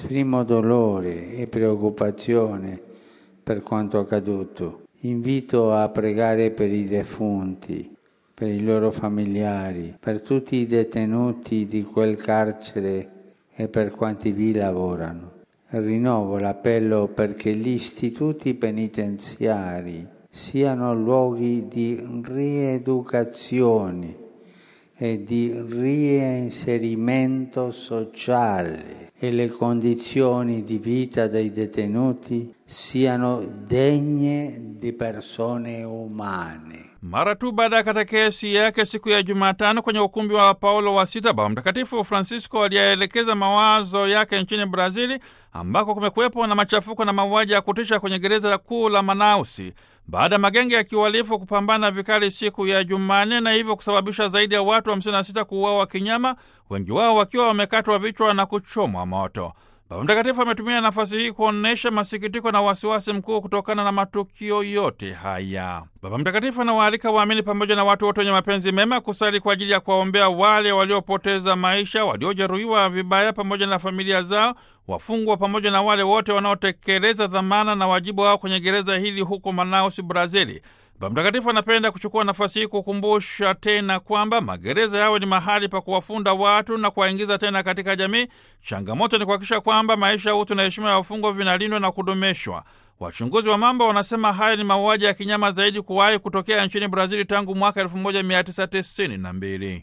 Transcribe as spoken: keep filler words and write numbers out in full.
esprimo dolore e preoccupazione per quanto accaduto. Invito a pregare per i defunti, per i loro familiari, per tutti i detenuti di quel carcere e per quanti vi lavorano. Rinnovo l'appello perché gli istituti penitenziari siano luoghi di rieducazione e di reinserimento sociale e le condizioni di vita dei detenuti siano degne di persone umane. Mara tu baada ya katekesi yake siku ya Jumatano kwenye ukumbi wa Paulo wa Sita, Baba Mtakatifu Francisco aliyaelekeza mawazo yake nchini Brazili ambako kumekuwepo na machafuko na mauaji ya kutisha kwenye gereza kuu la Manausi baada ya magenge ya kiuhalifu kupambana vikali siku ya Jumanne na hivyo kusababisha zaidi ya watu hamsini na sita kuuawa kinyama, wengi wao wakiwa wamekatwa vichwa na kuchomwa moto. Baba Mtakatifu ametumia nafasi hii kuonesha masikitiko na wasiwasi mkuu kutokana na matukio yote haya. Baba Mtakatifu anawaalika waamini pamoja na watu wote wenye mapenzi mema kusali kwa ajili ya kuwaombea wale waliopoteza maisha, waliojeruhiwa vibaya pamoja na familia zao, wafungwa pamoja na wale wote wanaotekeleza dhamana na wajibu wao kwenye gereza hili huko Manaus, Brazili. Baba Mtakatifu anapenda kuchukua nafasi hii kukumbusha tena kwamba magereza yawe ni mahali pa kuwafunda watu na kuwaingiza tena katika jamii. Changamoto ni kuhakikisha kwamba maisha ya utu na heshima ya wafungwa vinalindwa na kudumishwa. Wachunguzi wa mambo wanasema haya ni mauaji ya kinyama zaidi kuwahi kutokea nchini Brazili tangu mwaka elfu moja mia tisa tisini na mbili.